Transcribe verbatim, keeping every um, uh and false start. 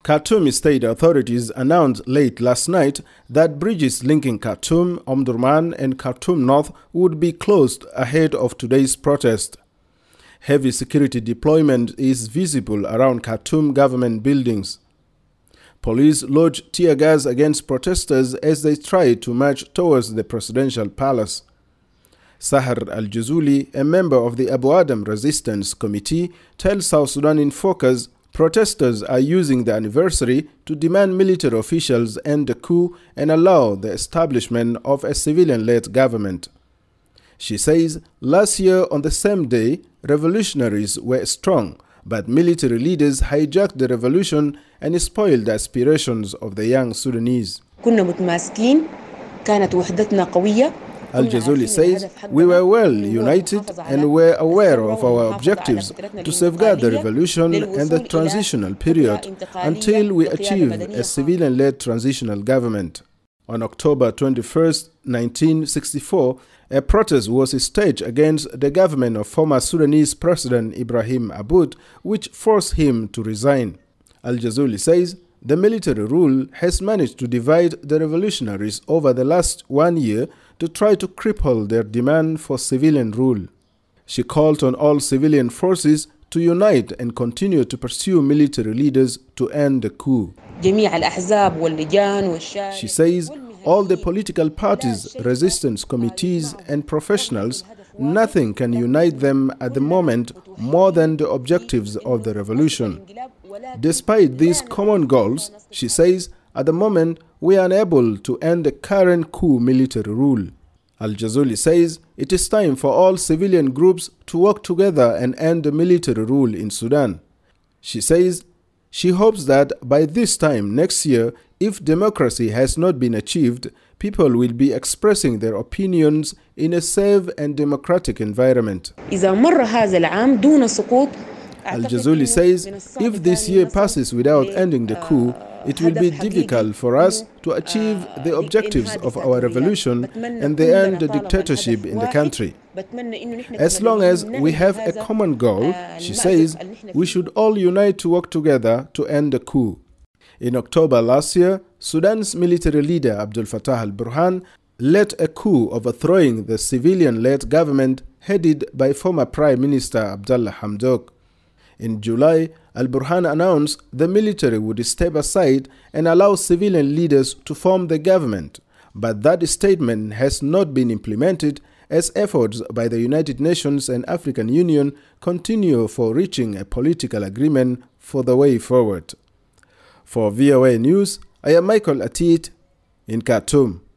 Khartoum state authorities announced late last night that bridges linking Khartoum, Omdurman and Khartoum North would be closed ahead of today's protest. Heavy security deployment is visible around Khartoum government buildings. Police lodged tear gas against protesters as they tried to march towards the presidential palace. Sahar Al-Jazuli, a member of the Abu Adam Resistance Committee, tells South Sudan in Focus protesters are using the anniversary to demand military officials end the coup and allow the establishment of a civilian-led government. She says last year on the same day, revolutionaries were strong, but military leaders hijacked the revolution and spoiled the aspirations of the young Sudanese. Al-Jazuli says, we were well united and were aware of our objectives to safeguard the revolution and the transitional period until we achieved a civilian-led transitional government. On October twenty-first, nineteen sixty-four, a protest was staged against the government of former Sudanese President Ibrahim Aboud, which forced him to resign. Al-Jazuli says, the military rule has managed to divide the revolutionaries over the last one year to try to cripple their demand for civilian rule. She called on all civilian forces to unite and continue to pursue military leaders to end the coup. She says all the political parties, resistance committees and professionals, nothing can unite them at the moment more than the objectives of the revolution. Despite these common goals, she says, at the moment we are unable to end the current coup military rule. Al-Jazuli says it is time for all civilian groups to work together and end the military rule in Sudan. She says she hopes that by this time next year, if democracy has not been achieved, people will be expressing their opinions in a safe and democratic environment. Al-Jazuli says if this year passes without ending the coup, it will be difficult for us to achieve the objectives of our revolution and the end the dictatorship in the country. As long as we have a common goal, she says, we should all unite to work together to end the coup. In October last year, Sudan's military leader Abdel Fattah al-Burhan led a coup overthrowing the civilian-led government headed by former Prime Minister Abdallah Hamdok. In July, al-Burhan announced the military would step aside and allow civilian leaders to form the government, but that statement has not been implemented as efforts by the United Nations and African Union continue for reaching a political agreement for the way forward. For V O A News, I am Michael Atit in Khartoum.